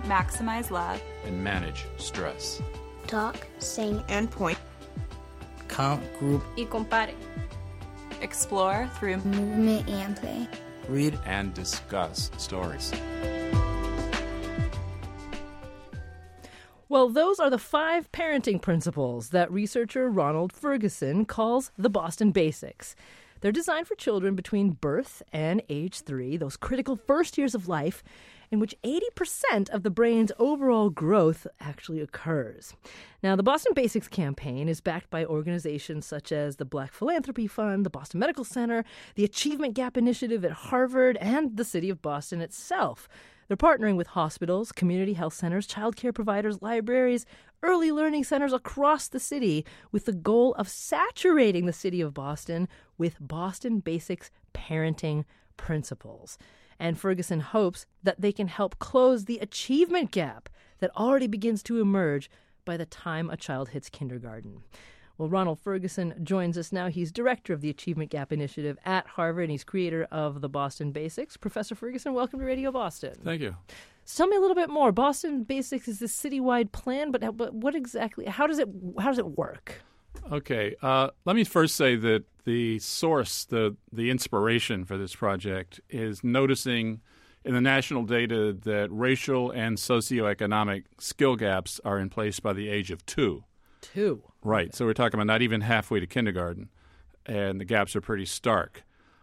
maximize love, and manage stress. Talk, sing, and point. Count, group, y compare. Explore through movement and play. Read and discuss stories. Well, those are the 5 parenting principles that researcher Ronald Ferguson calls the Boston Basics. They're designed for children between birth and age 3, those critical first years of life, in which 80% of the brain's overall growth actually occurs. Now, the Boston Basics campaign is backed by organizations such as the Black Philanthropy Fund, the Boston Medical Center, the Achievement Gap Initiative at Harvard, and the City of Boston itself. They're partnering with hospitals, community health centers, childcare providers, libraries, early learning centers across the city with the goal of saturating the city of Boston with Boston Basics parenting principles. And Ferguson hopes that they can help close the achievement gap that already begins to emerge by the time a child hits kindergarten. Well, Ronald Ferguson joins us now. He's director of the Achievement Gap Initiative at Harvard, and he's creator of the Boston Basics. Professor Ferguson, welcome to Radio Boston. Thank you. So tell me a little bit more. Boston Basics is this citywide plan, but what exactly? How does it work? Okay. Let me first say that the source, the inspiration for this project is noticing in the national data that racial and socioeconomic skill gaps are in place by the age of 2. 2. Right. So we're talking about not even halfway to kindergarten, and the gaps are pretty stark.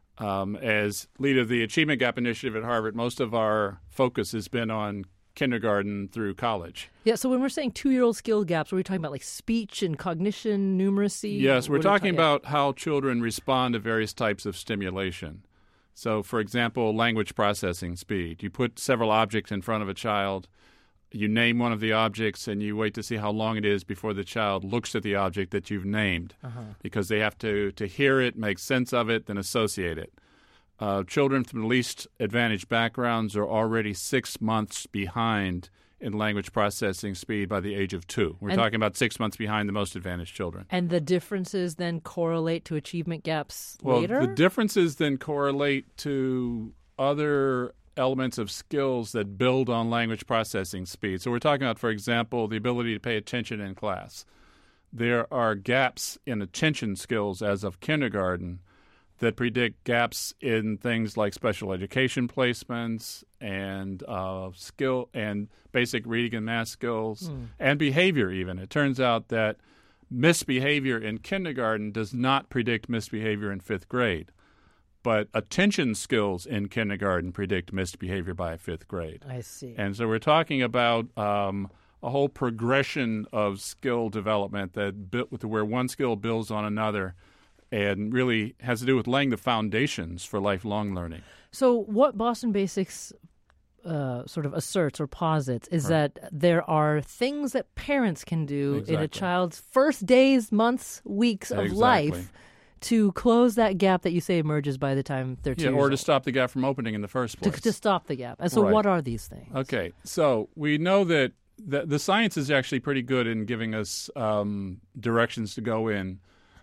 As leader of the Achievement Gap Initiative at Harvard, most of our focus has been on kindergarten through college. Yeah, so when we're saying 2-year-old skill gaps, are we talking about like speech and cognition, numeracy? Yes, we're talking about how children respond to various types of stimulation. So, for example, language processing speed. You put several objects in front of a child, you name one of the objects, and you wait to see how long it is before the child looks at the object that you've named, because they have to hear it, make sense of it, then associate it. Children from the least advantaged backgrounds are already 6 months behind in language processing speed by the age of 2. We're talking about 6 months behind the most advantaged children. And the differences then correlate to achievement gaps later? Well, the differences then correlate to other elements of skills that build on language processing speed. So we're talking about, for example, the ability to pay attention in class. There are gaps in attention skills as of kindergarten that predict gaps in things like special education placements and skill and basic reading and math skills and behavior even. It turns out that misbehavior in kindergarten does not predict misbehavior in 5th grade. But attention skills in kindergarten predict misbehavior by 5th grade. I see. And so we're talking about a whole progression of skill development where one skill builds on another and really has to do with laying the foundations for lifelong learning. So what Boston Basics sort of asserts or posits is that there are things that parents can do in a child's first days, months, weeks of life to close that gap that you say emerges by the time they're 2 years or old. to stop the gap from opening in the first place. To stop the gap. And so what are these things? Okay, so we know that the science is actually pretty good in giving us directions to go in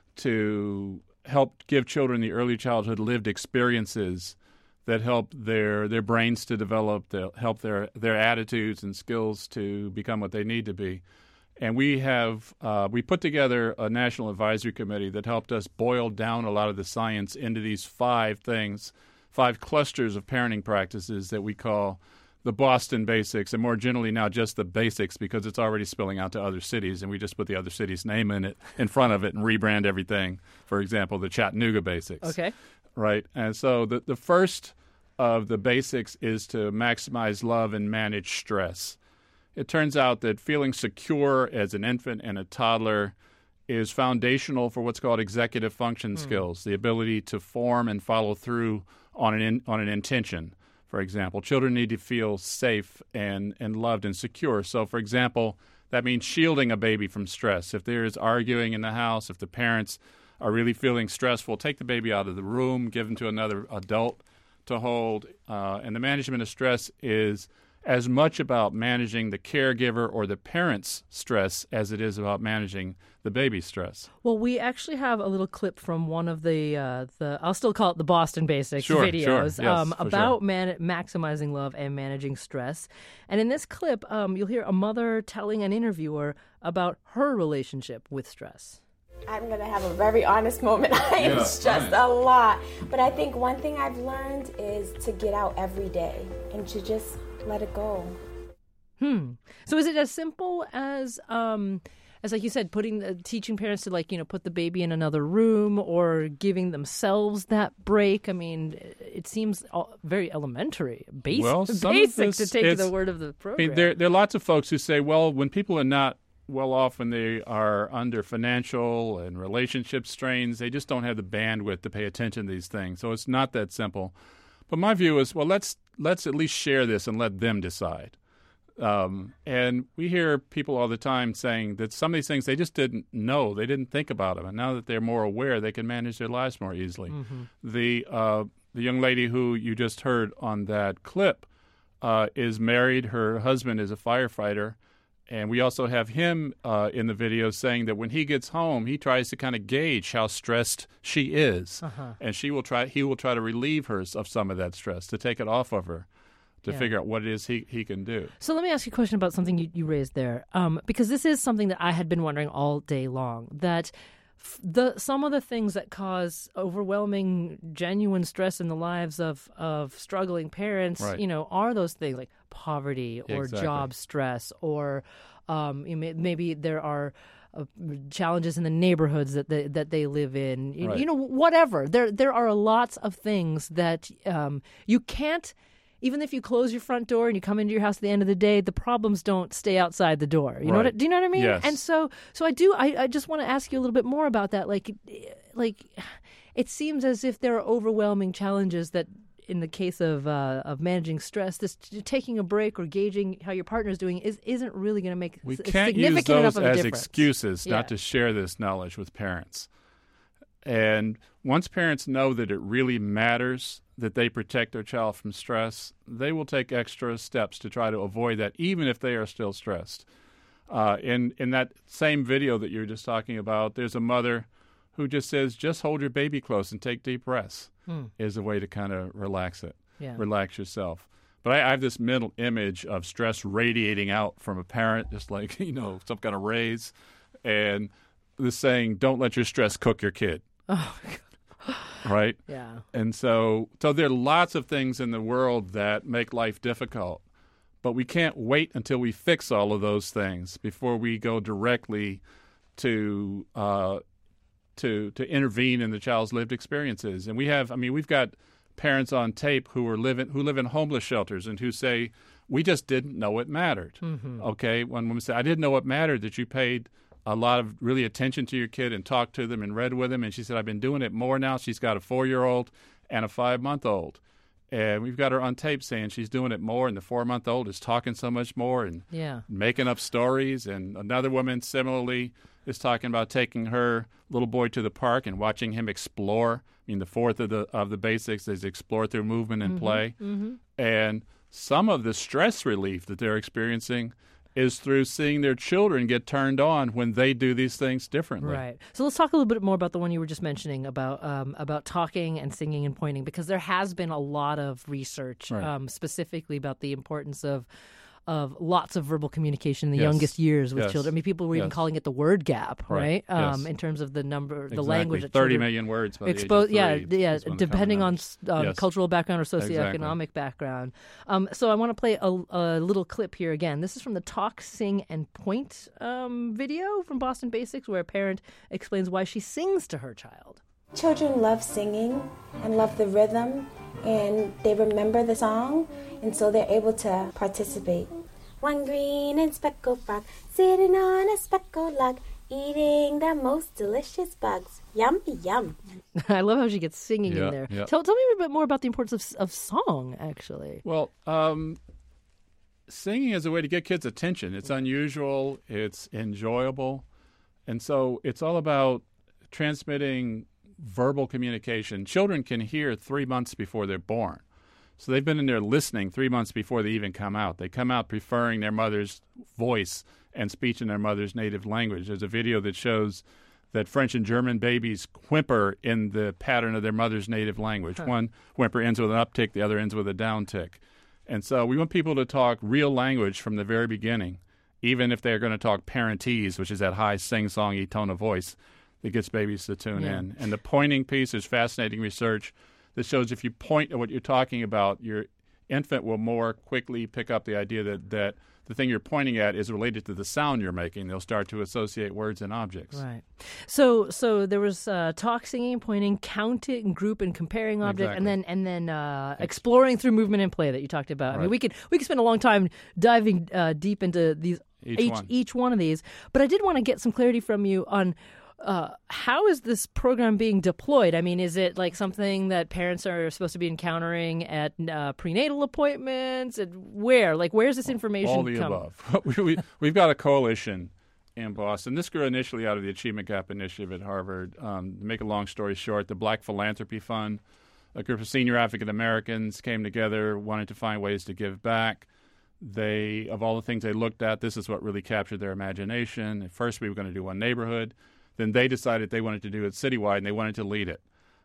to help give children the early childhood lived experiences that help their brains to develop, that help their attitudes and skills to become what they need to be. And we put together a national advisory committee that helped us boil down a lot of the science into these 5 clusters of parenting practices that we call the Boston Basics, and more generally now just the Basics because it's already spilling out to other cities, and we just put the other city's name in front of it and rebrand everything. For example, the Chattanooga Basics. Okay. Right. And so the first of the basics is to maximize love and manage stress. It turns out that feeling secure as an infant and a toddler is foundational for what's called executive function skills, the ability to form and follow through on an intention. For example, children need to feel safe and loved and secure. So, for example, that means shielding a baby from stress. If there is arguing in the house, if the parents are really feeling stressful, take the baby out of the room, give them to another adult to hold. And the management of stress is as much about managing the caregiver or the parent's stress as it is about managing the baby's stress. Well, we actually have a little clip from one of the I'll still call it the Boston Basics videos Sure. Yes, about maximizing love and managing stress. And in this clip, you'll hear a mother telling an interviewer about her relationship with stress. I'm going to have a very honest moment. I am stressed a lot. But I think one thing I've learned is to get out every day and to just let it go. So is it as simple as like you said, teaching parents to put the baby in another room or giving themselves that break? I mean, it seems very elementary, basic to take the word of the program. I mean, there are lots of folks who say, well, when people are not well off, when they are under financial and relationship strains, they just don't have the bandwidth to pay attention to these things. So it's not that simple. But my view is, well, let's at least share this and let them decide. And we hear people all the time saying that some of these things they just didn't know, they didn't think about them, and now that they're more aware, they can manage their lives more easily. Mm-hmm. The young lady who you just heard on that clip is married. Her husband is a firefighter, and we also have him in the video saying that when he gets home, he tries to kind of gauge how stressed she is, and he will try to relieve her of some of that stress, to take it off of her, to figure out what it is he can do. So let me ask you a question about something you raised there, because this is something that I had been wondering all day long, that some of the things that cause overwhelming, genuine stress in the lives of struggling parents, are those things like poverty or job stress, or maybe there are challenges in the neighborhoods that they live in. Whatever. There are lots of things that you can't. Even if you close your front door and you come into your house at the end of the day, the problems don't stay outside the door. Do you know what I mean? Yes. And so I just want to ask you a little bit more about that. Like it seems as if there are overwhelming challenges that, in the case of managing stress, this taking a break or gauging how your partner's doing isn't really going to make we significant can't use enough those of a as difference. Excuses not to share this knowledge with parents. And once parents know that it really matters that they protect their child from stress, they will take extra steps to try to avoid that, even if they are still stressed. In that same video that you were just talking about, there's a mother who just says, just hold your baby close and take deep breaths is a way to kind of relax it, relax yourself. But I have this mental image of stress radiating out from a parent, just like, some kind of rays, and the saying, don't let your stress cook your kid. Oh, God. Right? Yeah. And so there are lots of things in the world that make life difficult, but we can't wait until we fix all of those things before we go directly to intervene in the child's lived experiences. And we've got parents on tape who live in homeless shelters and who say, we just didn't know it mattered. Mm-hmm. Okay? One woman said, I didn't know it mattered that you paid a lot of really attention to your kid and talked to them and read with them. And she said, I've been doing it more now. She's got a 4-year-old and a 5-month-old. And we've got her on tape saying she's doing it more, and the 4-month-old is talking so much more and making up stories. And another woman similarly is talking about taking her little boy to the park and watching him explore. I mean, the fourth of the basics is explore through movement and play. Mm-hmm. And some of the stress relief that they're experiencing is through seeing their children get turned on when they do these things differently. Right. So let's talk a little bit more about the one you were just mentioning about talking and singing and pointing, because there has been a lot of research specifically about the importance of lots of verbal communication in the youngest years with children. I mean, people were even calling it the word gap, right? In terms of the number, the language that 30 million words by the age of 3 depending on cultural background or socioeconomic background. So I want to play a little clip here again. This is from the Talk, Sing, and Point video from Boston Basics, where a parent explains why she sings to her child. Children love singing and love the rhythm, and they remember the song, and so they're able to participate. One green and speckled frog sitting on a speckled log, eating the most delicious bugs. Yum, yum. I love how she gets singing in there. Yeah. Tell me a bit more about the importance of song, actually. Well, singing is a way to get kids' attention. It's unusual. It's enjoyable. And so it's all about transmitting verbal communication. Children can hear 3 months before they're born. So they've been in there listening 3 months before they even come out. They come out preferring their mother's voice and speech in their mother's native language. There's a video that shows that French and German babies whimper in the pattern of their mother's native language. One whimper ends with an uptick, the other ends with a downtick. And so we want people to talk real language from the very beginning, even if they're going to talk parentese, which is that high sing-songy tone of voice that gets babies to tune in. And the pointing piece is fascinating research that shows if you point at what you're talking about, your infant will more quickly pick up the idea that the thing you're pointing at is related to the sound you're making. They'll start to associate words and objects. Right. So there was talk, singing, pointing, counting, group, and comparing object, Exactly. and then exploring through movement and play that you talked about. I mean, Right. we could spend a long time diving deep into these Each one of these. But I did want to get some clarity from you on how is this program being deployed? I mean, is it like something that parents are supposed to be encountering at prenatal appointments? And where? Like, where's this information All the above. We've got a coalition in Boston. This grew initially out of the Achievement Gap Initiative at Harvard. To make a long story short, the Black Philanthropy Fund, a group of senior African Americans came together, wanted to find ways to give back. They, of all the things they looked at, this is what really captured their imagination. At first, we were going to do one neighborhood. Then they decided they wanted to do it citywide, and they wanted to lead it.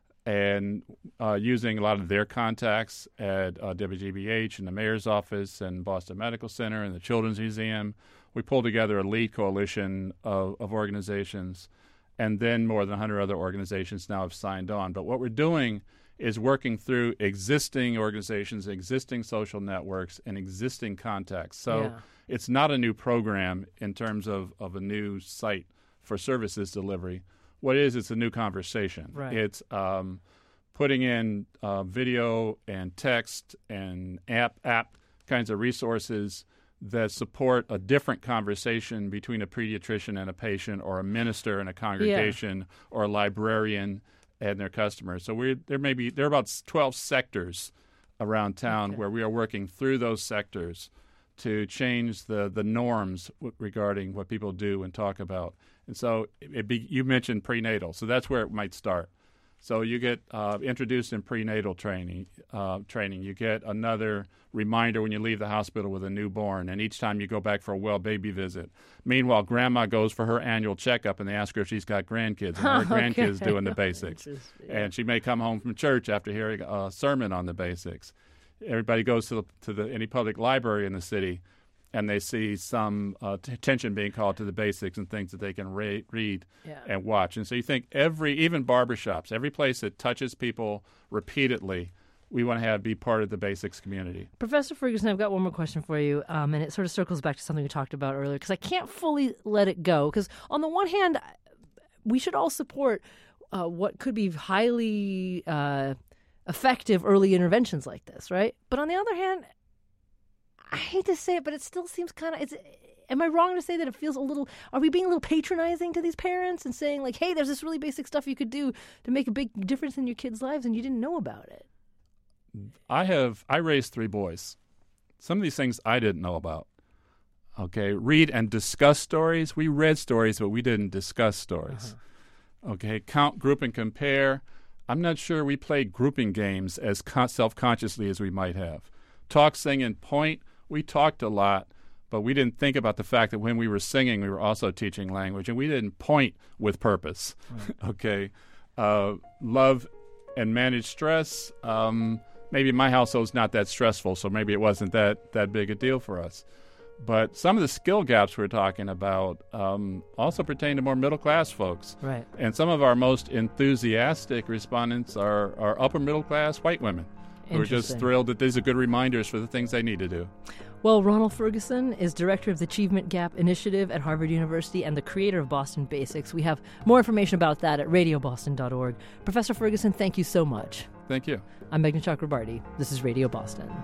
And using a lot of their contacts at WGBH and the mayor's office and Boston Medical Center and the Children's Museum, we pulled together a lead coalition of organizations, and then more than 100 other organizations now have signed on. But what we're doing is working through existing organizations, existing social networks, and existing contacts. So it's not a new program in terms of a new site for services delivery. What it is, it's a new conversation. Right. It's putting in video and text and app kinds of resources that support a different conversation between a pediatrician and a patient, or a minister and a congregation, or a librarian and their customers. So there are about 12 sectors around town where we are working through those sectors to change the norms regarding what people do and talk about. And so you mentioned prenatal, so that's where it might start. So you get introduced in prenatal training. You get another reminder when you leave the hospital with a newborn, and each time you go back for a well baby visit. Meanwhile, grandma goes for her annual checkup, and they ask her if she's got grandkids, and her grandkids doing the basics. And she may come home from church after hearing a sermon on the basics. Everybody goes to any public library in the city, and they see some attention being called to the basics and things that they can read and watch. And so you think even barbershops, every place that touches people repeatedly, we want to be part of the basics community. Professor Ferguson, I've got one more question for you, and it sort of circles back to something we talked about earlier, because I can't fully let it go. Because on the one hand, we should all support what could be highly effective early interventions like this, right? But on the other hand, I hate to say it, but it still seems kind of, am I wrong to say that it feels a little, are we being a little patronizing to these parents and saying like, hey, there's this really basic stuff you could do to make a big difference in your kids' lives and you didn't know about it? I raised 3 boys. Some of these things I didn't know about. Okay, read and discuss stories. We read stories, but we didn't discuss stories. Okay, count, group, and compare. I'm not sure we played grouping games as self-consciously as we might have. Talk, sing, and point. We talked a lot, but we didn't think about the fact that when we were singing, we were also teaching language, and we didn't point with purpose. Right. Okay, love and manage stress. Maybe my household's not that stressful, so maybe it wasn't that big a deal for us. But some of the skill gaps we're talking about also pertain to more middle-class folks. Right. And some of our most enthusiastic respondents are upper-middle-class white women who are just thrilled that these are good reminders for the things they need to do. Well, Ronald Ferguson is director of the Achievement Gap Initiative at Harvard University and the creator of Boston Basics. We have more information about that at radioboston.org. Professor Ferguson, thank you so much. Thank you. I'm Meghna Chakrabarty. This is Radio Boston.